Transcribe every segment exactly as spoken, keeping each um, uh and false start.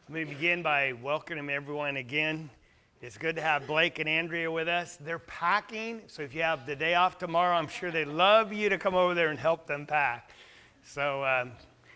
Let me begin by welcoming everyone again. It's good to have Blake and Andrea with us. They're packing, so if you have the day off tomorrow, I'm sure they'd love you to come over there and help them pack. So, um,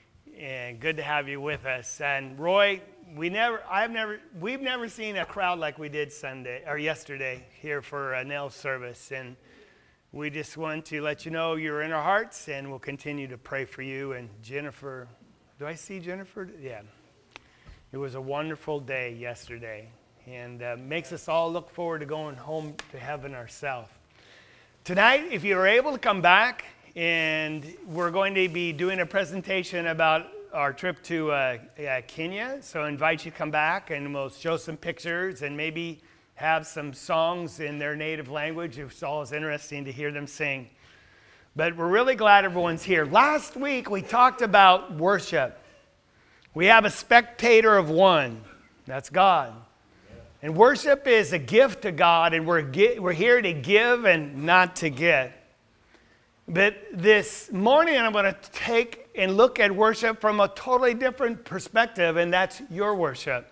and good to have you with us. And Roy, we never, I've never, we've never seen a crowd like we did Sunday or yesterday here for a nail service, and we just want to let you know you're in our hearts, and we'll continue to pray for you. And Jennifer, do I see Jennifer? Yeah. It was a wonderful day yesterday, and uh, makes us all look forward to going home to heaven ourselves. Tonight, if you're able to come back, and we're going to be doing a presentation about our trip to uh, uh, Kenya, so I invite you to come back, and we'll show some pictures and maybe have some songs in their native language. It's always interesting to hear them sing. But we're really glad everyone's here. Last week, we talked about worship. We have a spectator of one. That's God. And worship is a gift to God, and we're, we're here to give and not to get. But this morning, I'm going to take and look at worship from a totally different perspective, and that's your worship.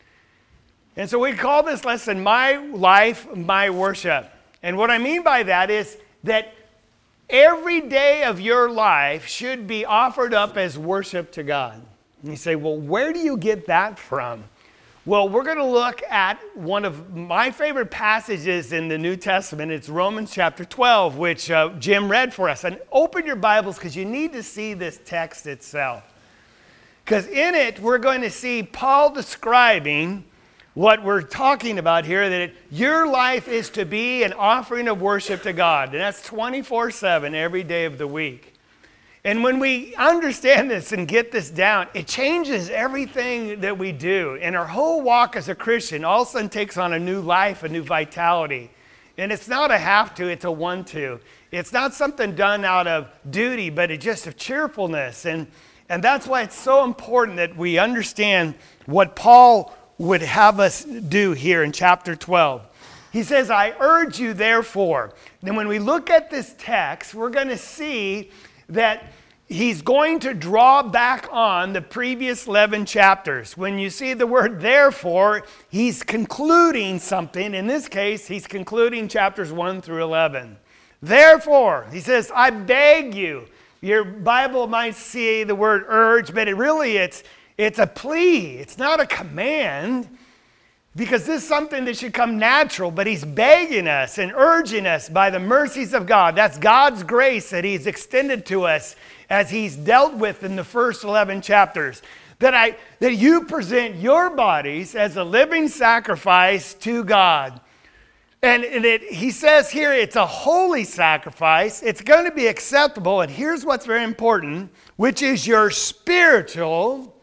And so we call this lesson, My Life, My Worship. And what I mean by that is that every day of your life should be offered up as worship to God. And you say, well, where do you get that from? Well, we're going to look at one of my favorite passages in the New Testament. It's Romans chapter twelve, which uh, Jim read for us. And open your Bibles because you need to see this text itself. Because in it, we're going to see Paul describing what we're talking about here, that it, your life is to be an offering of worship to God. And that's twenty-four seven every day of the week. And when we understand this and get this down, it changes everything that we do. And our whole walk as a Christian all of a sudden takes on a new life, a new vitality. And it's not a have to, it's a want to. It's not something done out of duty, but it's just a cheerfulness. And, and that's why it's so important that we understand what Paul would have us do here in chapter twelve. He says, I urge you therefore. Then when we look at this text, we're going to see that he's going to draw back on the previous eleven chapters. When you see the word therefore, he's concluding something. In this case, he's concluding chapters one through eleven. Therefore, he says, I beg you. Your Bible might see the word urge, but it really it's it's a plea. It's not a command. Because this is something that should come natural, but he's begging us and urging us by the mercies of God. That's God's grace that he's extended to us as he's dealt with in the first eleven chapters. That I that you present your bodies as a living sacrifice to God. And, and it, he says here it's a holy sacrifice. It's going to be acceptable. And here's what's very important, which is your spiritual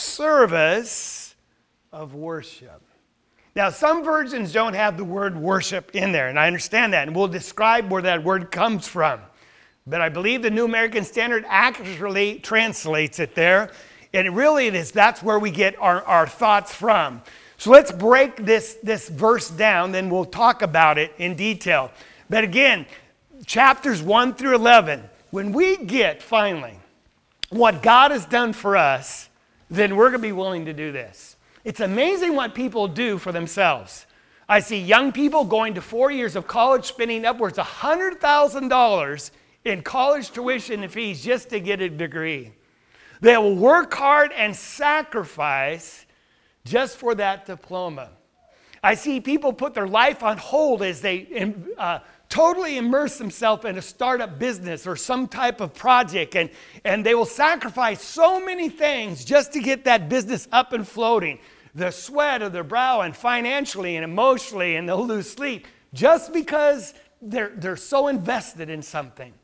service of worship. Now, some versions don't have the word worship in there, and I understand that, and we'll describe where that word comes from. But I believe the New American Standard accurately translates it there, and it really is, that's where we get our, our thoughts from. So let's break this, this verse down, then we'll talk about it in detail. But again, chapters one through eleven, when we get, finally, what God has done for us, then we're going to be willing to do this. It's amazing what people do for themselves. I see young people going to four years of college spending upwards of one hundred thousand dollars in college tuition and fees just to get a degree. They will work hard and sacrifice just for that diploma. I see people put their life on hold as they uh, totally immerse themselves in a startup business or some type of project, and, and they will sacrifice so many things just to get that business up and floating. The sweat of their brow and financially and emotionally, and they'll lose sleep just because they're, they're so invested in something.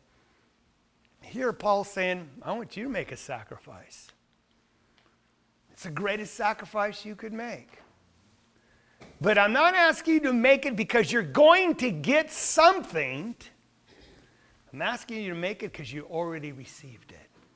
Here Paul's saying, I want you to make a sacrifice. It's the greatest sacrifice you could make. But I'm not asking you to make it because you're going to get something. I'm asking you to make it because you already received it.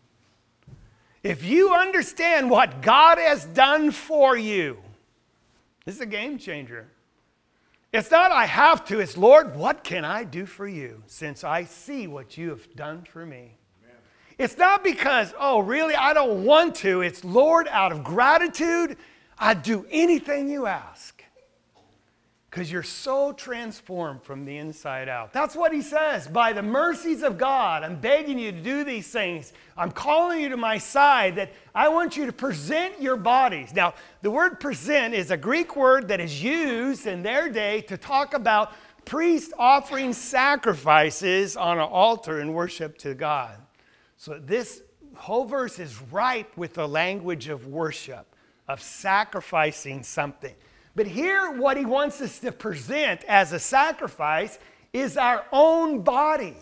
If you understand what God has done for you, this is a game changer. It's not I have to, it's Lord, what can I do for you since I see what you have done for me? Amen. It's not because, oh, really, I don't want to. It's Lord, out of gratitude, I'd do anything you ask. Because you're so transformed from the inside out. That's what he says. By the mercies of God, I'm begging you to do these things. I'm calling you to my side that I want you to present your bodies. Now, the word present is a Greek word that is used in their day to talk about priests offering sacrifices on an altar in worship to God. So this whole verse is ripe with the language of worship, of sacrificing something. But here, what he wants us to present as a sacrifice is our own body.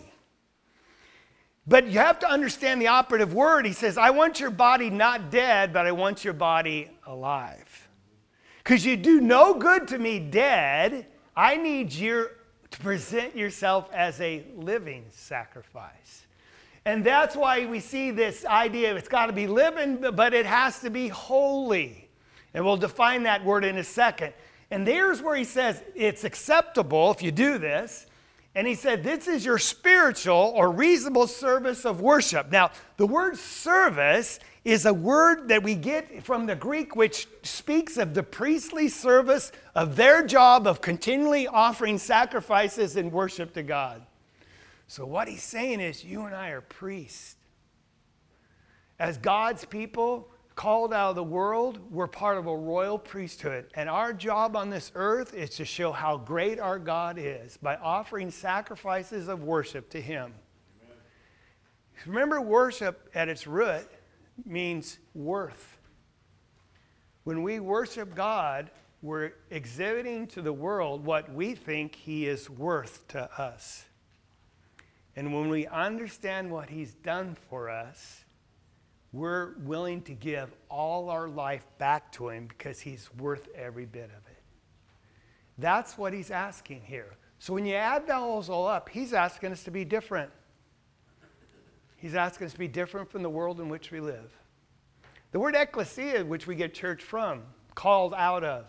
But you have to understand the operative word. He says, I want your body not dead, but I want your body alive. Because you do no good to me dead. I need you to present yourself as a living sacrifice. And that's why we see this idea of it's got to be living, but it has to be holy. And we'll define that word in a second. And there's where he says it's acceptable if you do this. And he said this is your spiritual or reasonable service of worship. Now, the word service is a word that we get from the Greek which speaks of the priestly service of their job of continually offering sacrifices in worship to God. So what he's saying is you and I are priests. As God's people, called out of the world, we're part of a royal priesthood. And our job on this earth is to show how great our God is by offering sacrifices of worship to him. Amen. Remember, worship at its root means worth. When we worship God, we're exhibiting to the world what we think he is worth to us. And when we understand what he's done for us, we're willing to give all our life back to him because he's worth every bit of it. That's what he's asking here. So when you add those all up, he's asking us to be different. He's asking us to be different from the world in which we live. The word ecclesia, which we get church from, called out of,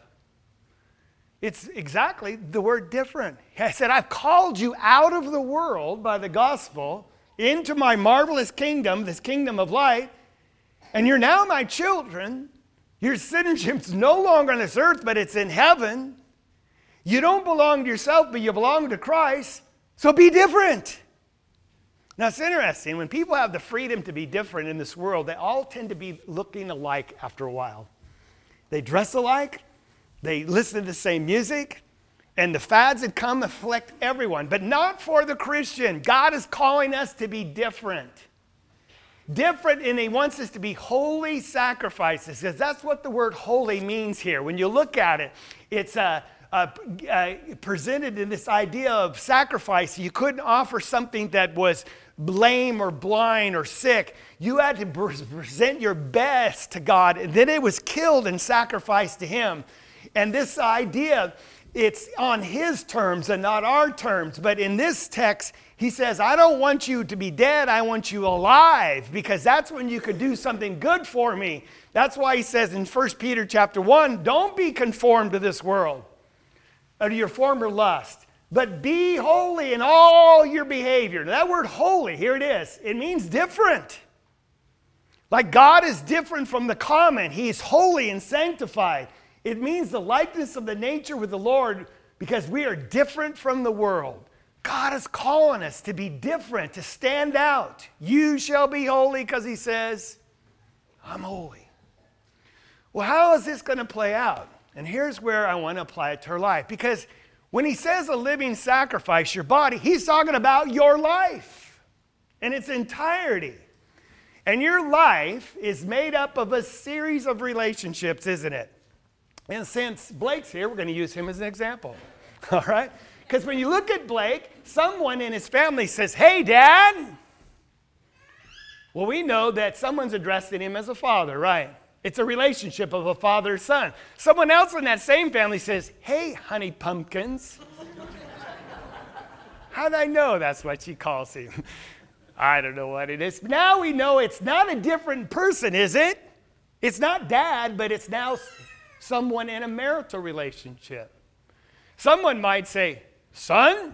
it's exactly the word different. I said, I've called you out of the world by the gospel into my marvelous kingdom, this kingdom of light. And you're now my children. Your citizenship's no longer on this earth, but it's in heaven. You don't belong to yourself, but you belong to Christ. So be different. Now, it's interesting. When people have the freedom to be different in this world, they all tend to be looking alike after a while. They dress alike. They listen to the same music. And the fads that come afflict everyone, but not for the Christian. God is calling us to be different. Different, and he wants us to be holy sacrifices, because that's what the word holy means here. When you look at it, it's uh, uh, uh, presented in this idea of sacrifice. You couldn't offer something that was lame or blind or sick. You had to present your best to God, and then it was killed and sacrificed to him. And this idea, it's on his terms and not our terms. But in this text, he says, I don't want you to be dead. I want you alive, because that's when you could do something good for me. That's why he says in First Peter chapter one, don't be conformed to this world or to your former lust, but be holy in all your behavior. Now, that word holy, here it is. It means different. Like God is different from the common. He is holy and sanctified. It means the likeness of the nature with the Lord, because we are different from the world. God is calling us to be different, to stand out. You shall be holy, because he says, I'm holy. Well, how is this going to play out? And here's where I want to apply it to our life. Because when he says a living sacrifice, your body, he's talking about your life in its entirety. And your life is made up of a series of relationships, isn't it? And since Blake's here, we're going to use him as an example. All right? Because when you look at Blake, someone in his family says, hey, Dad. Well, we know that someone's addressing him as a father, right? It's a relationship of a father-son. Someone else in that same family says, hey, honey pumpkins. How did I know that's what she calls him? I don't know what it is. Now we know it's not a different person, is it? It's not Dad, but it's now someone in a marital relationship. Someone might say, son.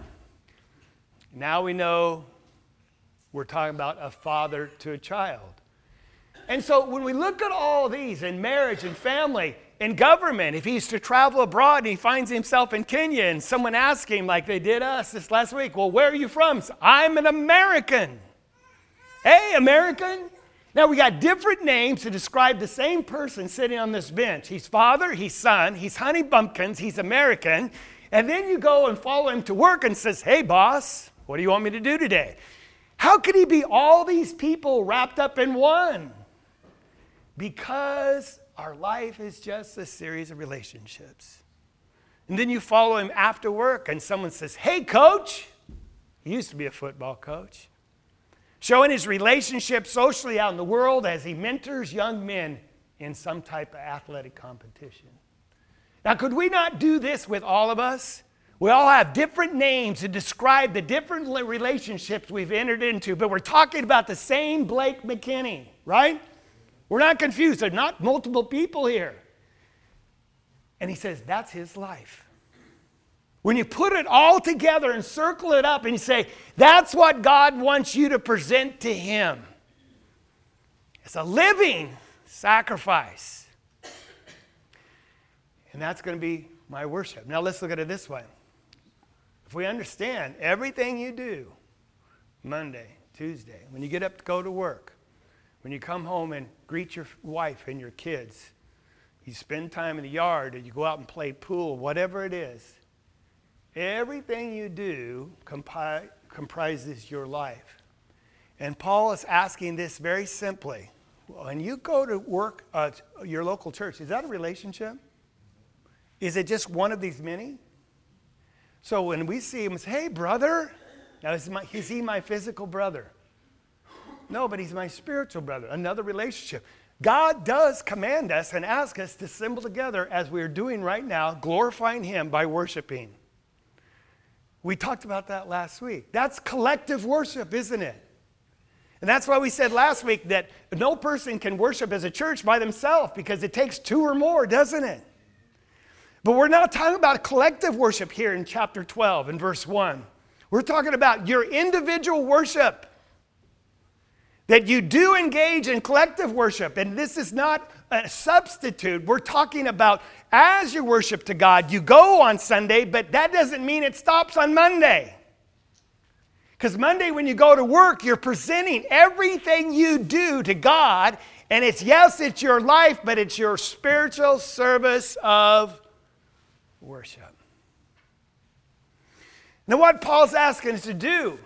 Now we know we're talking about a father to a child. And so when we look at all these in marriage and family, in government, if he's to travel abroad and he finds himself in Kenya and someone asks him like they did us this last week, well, where are you from? So, I'm an American. Hey, American. Now we got different names to describe the same person sitting on this bench. He's father, he's son, he's honey bumpkins, he's American. And then you go and follow him to work and says, hey, boss, what do you want me to do today? How could he be all these people wrapped up in one? Because our life is just a series of relationships. And then you follow him after work and someone says, hey, coach. He used to be a football coach. Showing his relationship socially out in the world as he mentors young men in some type of athletic competition. Now, could we not do this with all of us? We all have different names to describe the different relationships we've entered into, but we're talking about the same Blake McKinney, right? We're not confused. There are not multiple people here. And he says, that's his life. When you put it all together and circle it up and you say, that's what God wants you to present to him. It's a living sacrifice. And that's going to be my worship. Now let's look at it this way. If we understand everything you do, Monday, Tuesday, when you get up to go to work, when you come home and greet your wife and your kids, you spend time in the yard or you go out and play pool, whatever it is, everything you do compi- comprises your life. And Paul is asking this very simply. When you go to work at your local church, is that a relationship? Is it just one of these many? So when we see him, say, hey, brother. Now, is, my, is he my physical brother? No, but he's my spiritual brother. Another relationship. God does command us and ask us to assemble together as we're doing right now, glorifying him by worshiping. We talked about that last week. That's collective worship, isn't it? And that's why we said last week that no person can worship as a church by themselves because it takes two or more, doesn't it? But we're not talking about collective worship here in chapter twelve and verse one. We're talking about your individual worship. That you do engage in collective worship. And this is not a substitute. We're talking about as you worship to God, you go on Sunday, but that doesn't mean it stops on Monday. Because Monday when you go to work, you're presenting everything you do to God. And it's, yes, it's your life, but it's your spiritual service of worship. Now what Paul's asking us to do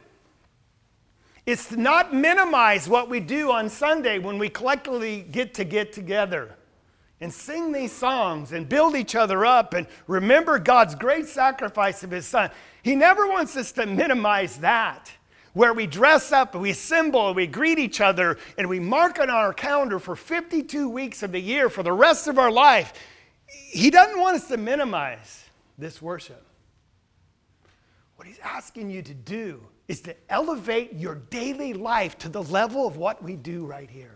is to not minimize what we do on Sunday when we collectively get to get together and sing these songs and build each other up and remember God's great sacrifice of his son. He never wants us to minimize that, where we dress up and we assemble and we greet each other and we mark on our calendar for fifty-two weeks of the year for the rest of our life. He doesn't want us to minimize this worship. What he's asking you to do is to elevate your daily life to the level of what we do right here.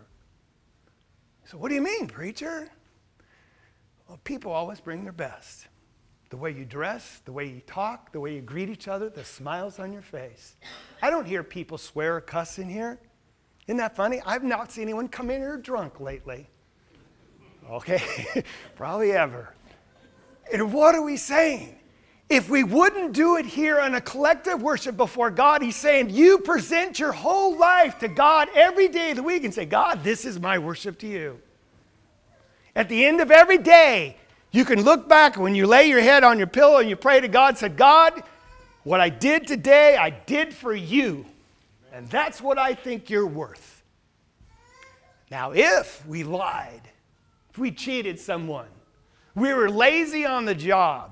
So what do you mean, preacher? Well, people always bring their best. The way you dress, the way you talk, the way you greet each other, the smiles on your face. I don't hear people swear or cuss in here. Isn't that funny? I've not seen anyone come in here drunk lately. Okay, probably ever. And what are we saying? If we wouldn't do it here on a collective worship before God, he's saying you present your whole life to God every day of the week and say, God, this is my worship to you. At the end of every day, you can look back when you lay your head on your pillow and you pray to God, say, God, what I did today, I did for you. And that's what I think you're worth. Now, if we lied, if we cheated someone, we were lazy on the job,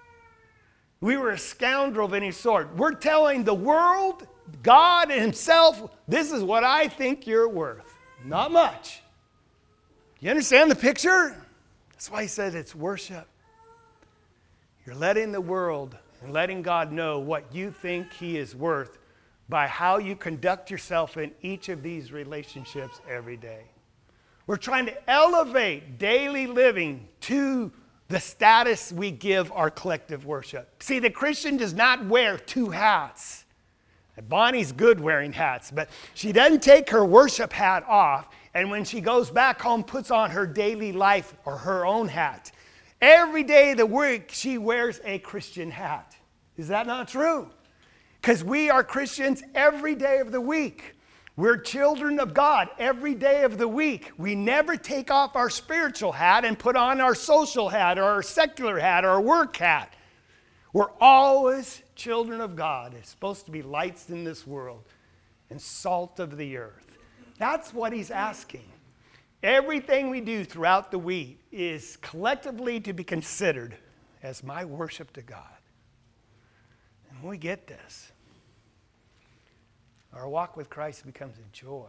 we were a scoundrel of any sort, we're telling the world, God himself, this is what I think you're worth. Not much. You understand the picture? That's why he said it's worship. You're letting the world and letting God know what you think he is worth by how you conduct yourself in each of these relationships every day. We're trying to elevate daily living to the status we give our collective worship. See, the Christian does not wear two hats. And Bonnie's good wearing hats, but she doesn't take her worship hat off And when she goes back home, puts on her daily life or her own hat. Every day of the week, she wears a Christian hat. Is that not true? Because we are Christians every day of the week. We're children of God every day of the week. We never take off our spiritual hat and put on our social hat or our secular hat or our work hat. We're always children of God. It's supposed to be lights in this world and salt of the earth. That's what he's asking. Everything we do throughout the week is collectively to be considered as my worship to God. And when we get this, our walk with Christ becomes a joy.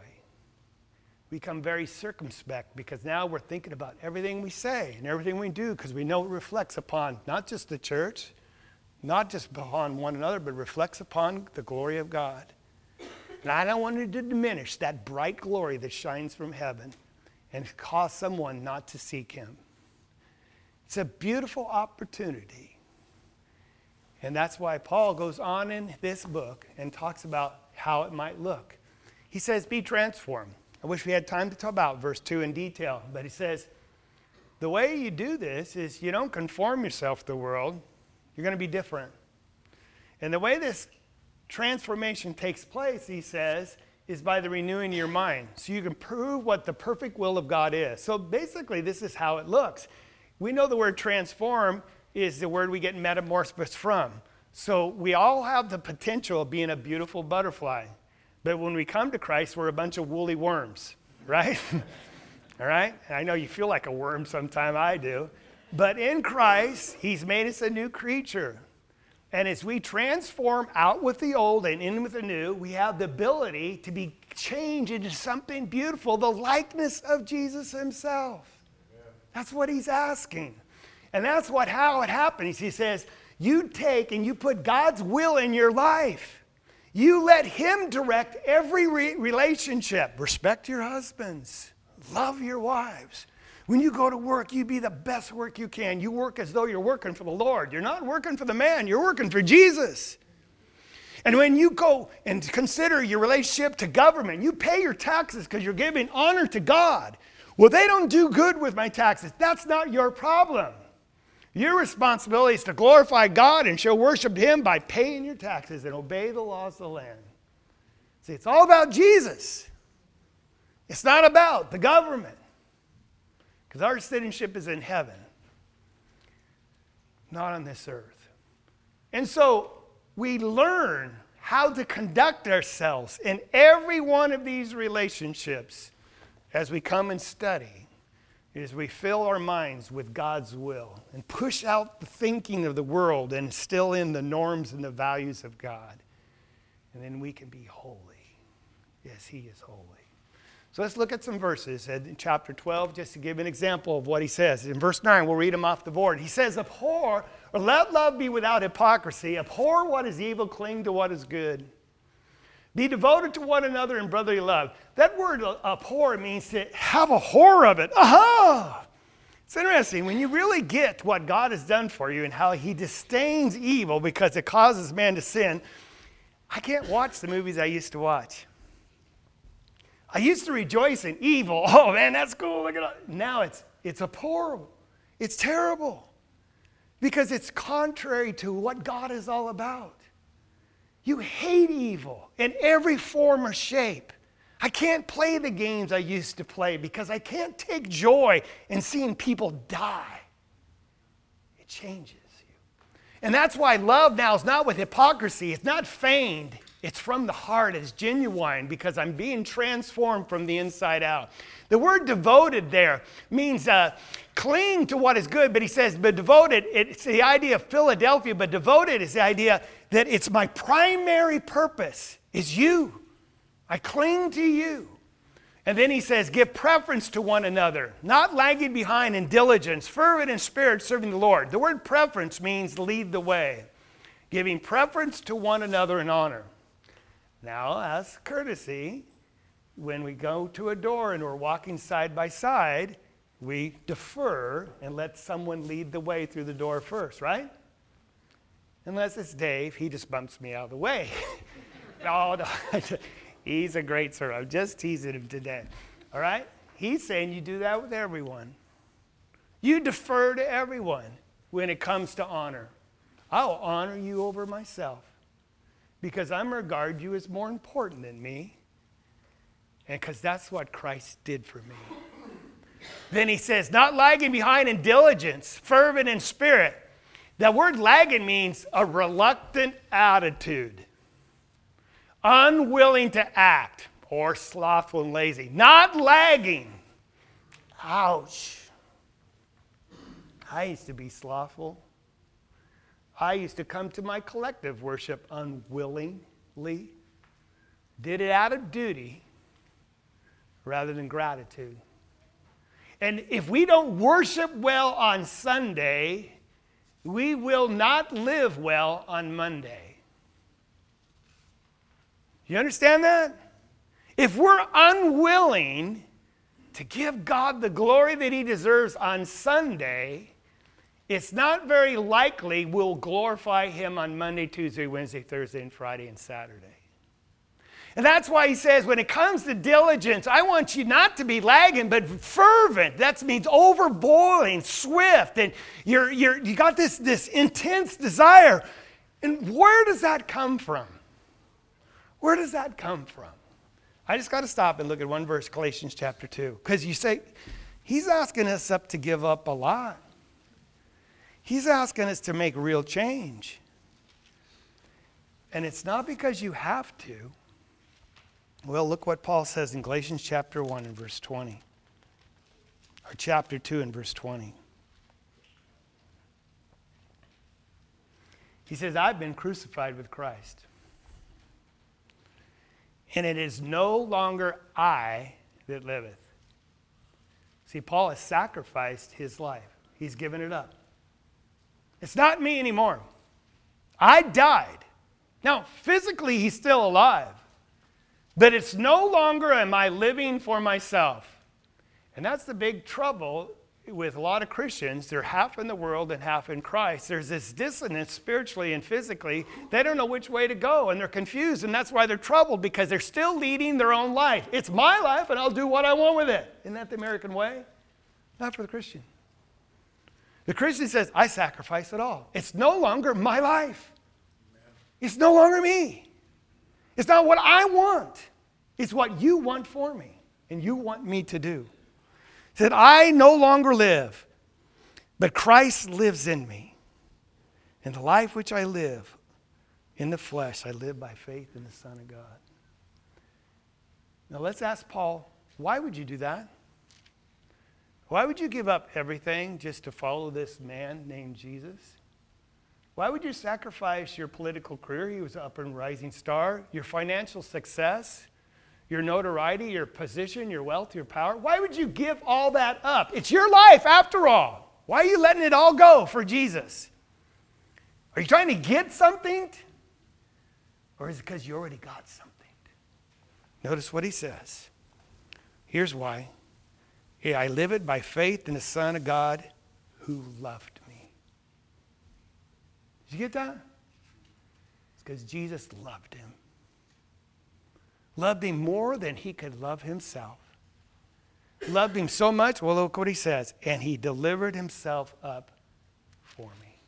We become very circumspect because now we're thinking about everything we say and everything we do because we know it reflects upon not just the church, not just upon one another, but reflects upon the glory of God. And I don't want to diminish that bright glory that shines from heaven and cause someone not to seek him. It's a beautiful opportunity. And that's why Paul goes on in this book and talks about how it might look. He says, be transformed. I wish we had time to talk about verse two in detail, but he says, the way you do this is you don't conform yourself to the world. You're going to be different. And the way this transformation takes place, he says, is by the renewing of your mind. So you can prove what the perfect will of God is. So basically, this is how it looks. We know the word transform is the word we get metamorphosis from. So we all have the potential of being a beautiful butterfly. But when we come to Christ, we're a bunch of woolly worms, right? All right? I know you feel like a worm sometime, I do. But in Christ, he's made us a new creature. And as we transform out with the old and in with the new, we have the ability to be changed into something beautiful, the likeness of Jesus himself. Amen. That's what he's asking. And that's what how it happens. He says, you take and you put God's will in your life. You let him direct every re- relationship. Respect your husbands. Love your wives. When you go to work, you be the best work you can. You work as though you're working for the Lord. You're not working for the man. You're working for Jesus. And when you go and consider your relationship to government, you pay your taxes because you're giving honor to God. Well, they don't do good with my taxes. That's not your problem. Your responsibility is to glorify God and show worship to him by paying your taxes and obey the laws of the land. See, it's all about Jesus. It's not about the government. Because our citizenship is in heaven, not on this earth. And so we learn how to conduct ourselves in every one of these relationships as we come and study. As we fill our minds with God's will and push out the thinking of the world and instill in the norms and the values of God. And then we can be holy as he is holy. So let's look at some verses in chapter twelve just to give an example of what he says. In verse nine, we'll read them off the board. He says, abhor, or let love be without hypocrisy. Abhor what is evil, cling to what is good. Be devoted to one another in brotherly love. That word abhor means to have a horror of it. Aha! It's interesting. When you really get what God has done for you and how he disdains evil because it causes man to sin, I can't watch the movies I used to watch. I used to rejoice in evil. Oh, man, that's cool. Look at it. Now it's, it's abhorrent. It's terrible because it's contrary to what God is all about. You hate evil in every form or shape. I can't play the games I used to play because I can't take joy in seeing people die. It changes you. And that's why love now is not with hypocrisy. It's not feigned. It's from the heart. It's genuine because I'm being transformed from the inside out. The word devoted there means uh, cling to what is good, but he says, but devoted, it's the idea of Philadelphia, but devoted is the idea that it's my primary purpose is you. I cling to you. And then he says, give preference to one another, not lagging behind in diligence, fervent in spirit, serving the Lord. The word preference means lead the way, giving preference to one another in honor. Now, as courtesy, when we go to a door and we're walking side by side, we defer and let someone lead the way through the door first, right? Unless it's Dave, he just bumps me out of the way. no, no, he's a great servant. I'm just teasing him today, all right? He's saying you do that with everyone. You defer to everyone when it comes to honor. I'll honor you over myself because I regard you as more important than me, and because that's what Christ did for me. Then he says, not lagging behind in diligence, fervent in spirit. That word lagging means a reluctant attitude, unwilling to act, or slothful and lazy. Not lagging. Ouch. I used to be slothful. I used to come to my collective worship unwillingly. Did it out of duty rather than gratitude. And if we don't worship well on Sunday, we will not live well on Monday. You understand that? If we're unwilling to give God the glory that he deserves on Sunday, it's not very likely we'll glorify him on Monday, Tuesday, Wednesday, Thursday, and Friday, and Saturday. And that's why he says, when it comes to diligence, I want you not to be lagging, but fervent. That means overboiling, swift, and you're, you're, you got this, this intense desire. And where does that come from? Where does that come from? I just got to stop and look at one verse, Galatians chapter two. Because you say, he's asking us up to give up a lot. He's asking us to make real change. And it's not because you have to. Well, look what Paul says in Galatians chapter one and verse twenty. Or chapter two and verse twenty. He says, I've been crucified with Christ. And it is no longer I that liveth. See, Paul has sacrificed his life. He's given it up. It's not me anymore. I died. Now, physically, he's still alive. But it's no longer am I living for myself. And that's the big trouble with a lot of Christians. They're half in the world and half in Christ. There's this dissonance spiritually and physically. They don't know which way to go, and they're confused, and that's why they're troubled, because they're still leading their own life. It's my life, and I'll do what I want with it. Isn't that the American way? Not for the Christian. The Christian says, I sacrifice it all. It's no longer my life. It's no longer me. It's not what I want. It's what you want for me and you want me to do. He said, I no longer live, but Christ lives in me. And the life which I live in the flesh, I live by faith in the Son of God. Now let's ask Paul, why would you do that? Why would you give up everything just to follow this man named Jesus? Why would you sacrifice your political career? He was an up and rising star. Your financial success, your notoriety, your position, your wealth, your power. Why would you give all that up? It's your life after all. Why are you letting it all go for Jesus? Are you trying to get something? Or is it because you already got something? Notice what he says. Here's why. Hey, I live it by faith in the Son of God who loved me. Did you get that? It's because Jesus loved him. Loved him more than he could love himself. Loved him so much, well, look what he says. And he delivered himself up for me.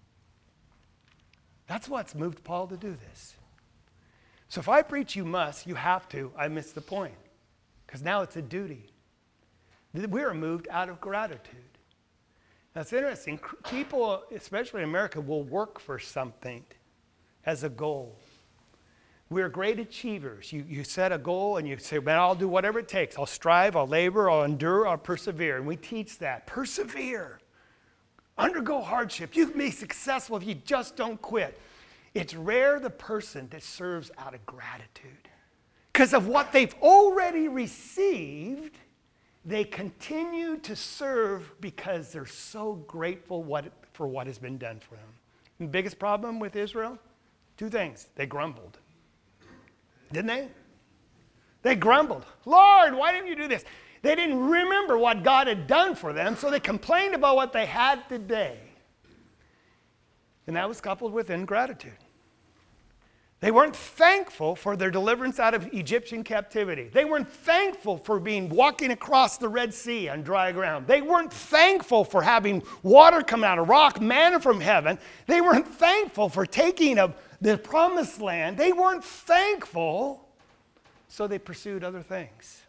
That's what's moved Paul to do this. So if I preach you must, you have to, I miss the point. Because now it's a duty. We are moved out of gratitude. That's interesting. People, especially in America, will work for something as a goal. We're great achievers. You, you set a goal and you say, man, I'll do whatever it takes. I'll strive, I'll labor, I'll endure, I'll persevere. And we teach that. Persevere. Undergo hardship. You can be successful if you just don't quit. It's rare the person that serves out of gratitude. Because of what they've already received, they continue to serve because they're so grateful what, for what has been done for them. And the biggest problem with Israel? Two things. They grumbled. Didn't they? They grumbled. Lord, why didn't you do this? They didn't remember what God had done for them, so they complained about what they had today. And that was coupled with ingratitude. They weren't thankful for their deliverance out of Egyptian captivity. They weren't thankful for being walking across the Red Sea on dry ground. They weren't thankful for having water come out of rock, manna from heaven. They weren't thankful for taking a, the promised land. They weren't thankful, so they pursued other things.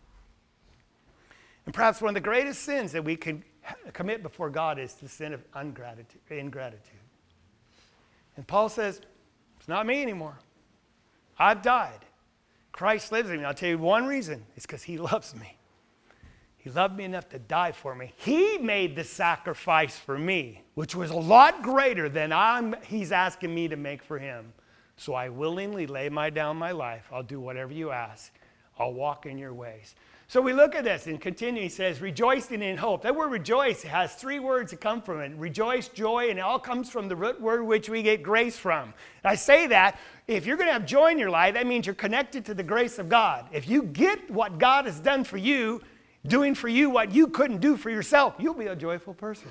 And perhaps one of the greatest sins that we can commit before God is the sin of ingratitude. ingratitude. And Paul says, it's not me anymore. I've died. Christ lives in me. I'll tell you one reason. It's because he loves me. He loved me enough to die for me. He made the sacrifice for me, which was a lot greater than I'm, he's asking me to make for him. So I willingly lay my down my life. I'll do whatever you ask. I'll walk in your ways. So we look at this and continue. He says, rejoicing in hope. That word rejoice has three words that come from it. Rejoice, joy, and it all comes from the root word which we get grace from. And I say that, if you're going to have joy in your life, that means you're connected to the grace of God. If you get what God has done for you, doing for you what you couldn't do for yourself, you'll be a joyful person.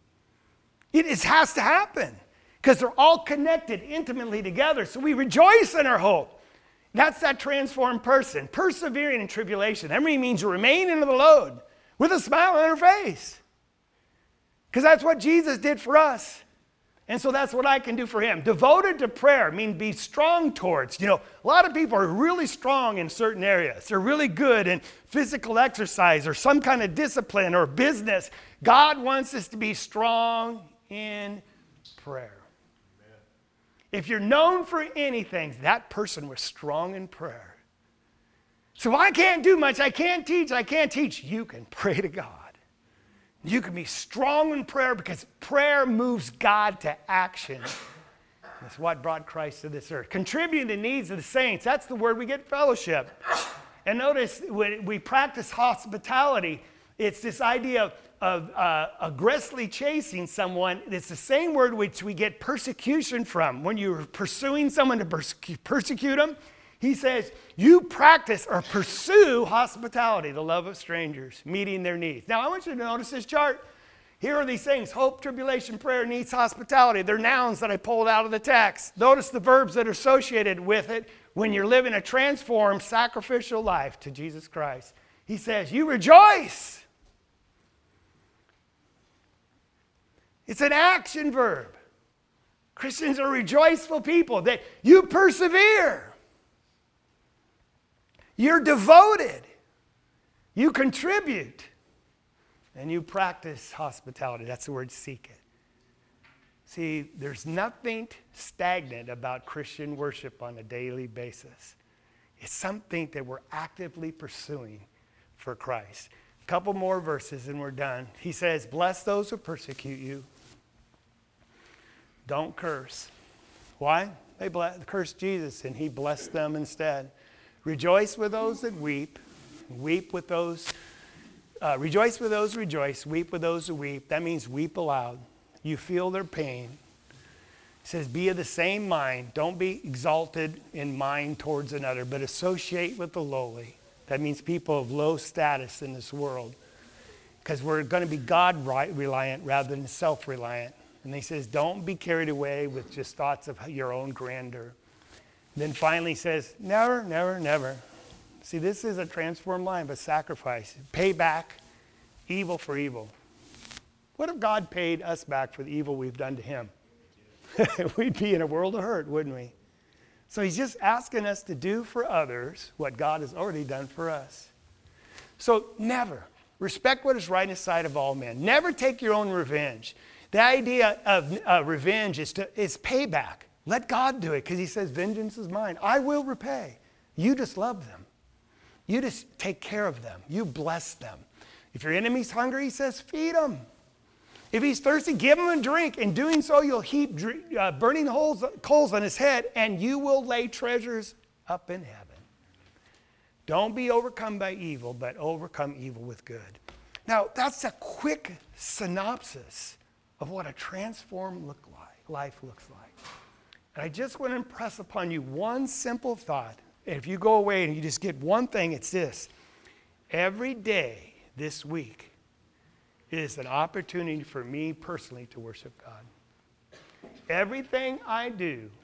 It is, has to happen because they're all connected intimately together. So we rejoice in our hope. That's that transformed person, persevering in tribulation. That really means you remain under the load with a smile on her face. Because that's what Jesus did for us. And so that's what I can do for him. Devoted to prayer means be strong towards. You know, a lot of people are really strong in certain areas. They're really good in physical exercise or some kind of discipline or business. God wants us to be strong in prayer. If you're known for anything, that person was strong in prayer. So I can't do much. I can't teach. I can't teach. You can pray to God. You can be strong in prayer because prayer moves God to action. That's what brought Christ to this earth. Contributing to the needs of the saints. That's the word we get fellowship. And notice when we practice hospitality, it's this idea of of uh, aggressively chasing someone. It's the same word which we get persecution from. When you're pursuing someone to persecute, persecute them, he says, you practice or pursue hospitality, the love of strangers, meeting their needs. Now, I want you to notice this chart. Here are these things: hope, tribulation, prayer, needs, hospitality. They're nouns that I pulled out of the text. Notice the verbs that are associated with it when you're living a transformed, sacrificial life to Jesus Christ. He says, you rejoice. It's an action verb. Christians are rejoiceful people. That you persevere. You're devoted. You contribute. And you practice hospitality. That's the word seek it. See, there's nothing stagnant about Christian worship on a daily basis. It's something that we're actively pursuing for Christ. A couple more verses and we're done. He says, bless those who persecute you. Don't curse. Why? They bless, cursed Jesus and he blessed them instead. Rejoice with those that weep. Weep with those, uh, rejoice with those who rejoice. Weep with those who weep. That means weep aloud. You feel their pain. It says be of the same mind. Don't be exalted in mind towards another, but associate with the lowly. That means people of low status in this world. Because we're going to be God-reliant rather than self-reliant. And he says, don't be carried away with just thoughts of your own grandeur. Then finally he says, never, never, never. See, this is a transformed life, a sacrifice. Pay back evil for evil. What if God paid us back for the evil we've done to him? We'd be in a world of hurt, wouldn't we? So he's just asking us to do for others what God has already done for us. So never. Respect what is right in the sight of all men. Never take your own revenge. The idea of uh, revenge is, to, is payback. Let God do it because he says, vengeance is mine. I will repay. You just love them. You just take care of them. You bless them. If your enemy's hungry, he says, feed him. If he's thirsty, give him a drink. In doing so, you'll heap uh, burning holes, coals on his head, and you will lay treasures up in heaven. Don't be overcome by evil, but overcome evil with good. Now, that's a quick synopsis of what a transformed look like, life looks like. And I just want to impress upon you one simple thought. If you go away and you just get one thing, it's this. Every day this week is an opportunity for me personally to worship God. Everything I do,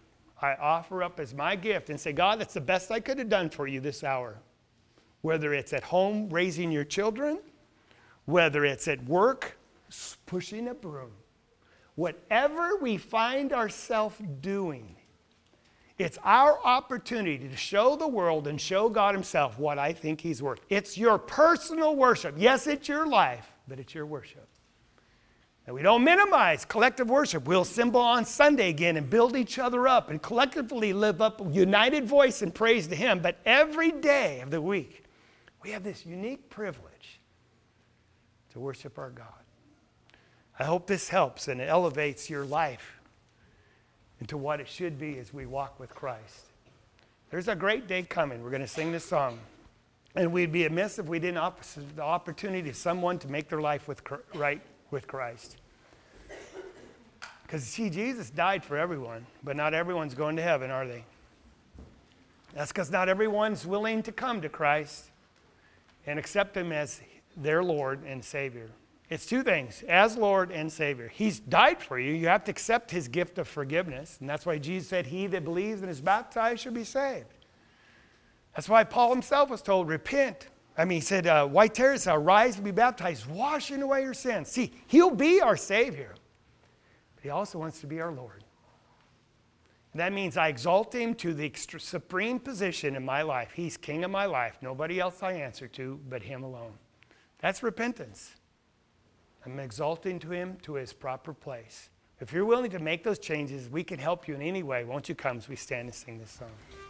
I offer up as my gift and say, God, that's the best I could have done for you this hour. Whether it's at home raising your children, whether it's at work pushing a broom, whatever we find ourselves doing, it's our opportunity to show the world and show God himself what I think he's worth. It's your personal worship. Yes, it's your life, but it's your worship. And we don't minimize collective worship. We'll assemble on Sunday again and build each other up and collectively live up a united voice and praise to him. But every day of the week, we have this unique privilege to worship our God. I hope this helps and it elevates your life into what it should be as we walk with Christ. There's a great day coming. We're going to sing this song. And we'd be amiss if we didn't offer the opportunity to someone to make their life with, right with Christ. Because, see, Jesus died for everyone, but not everyone's going to heaven, are they? That's because not everyone's willing to come to Christ and accept him as their Lord and Savior. It's two things, as Lord and Savior. He's died for you. You have to accept his gift of forgiveness. And that's why Jesus said, he that believes and is baptized shall be saved. That's why Paul himself was told, repent. I mean, he said, uh, white tears, rise and be baptized, washing away your sins. See, he'll be our Savior. But he also wants to be our Lord. And that means I exalt him to the extra supreme position in my life. He's king of my life. Nobody else I answer to but him alone. That's repentance. I'm exalting to him to his proper place. If you're willing to make those changes, we can help you in any way. Won't you come as we stand and sing this song?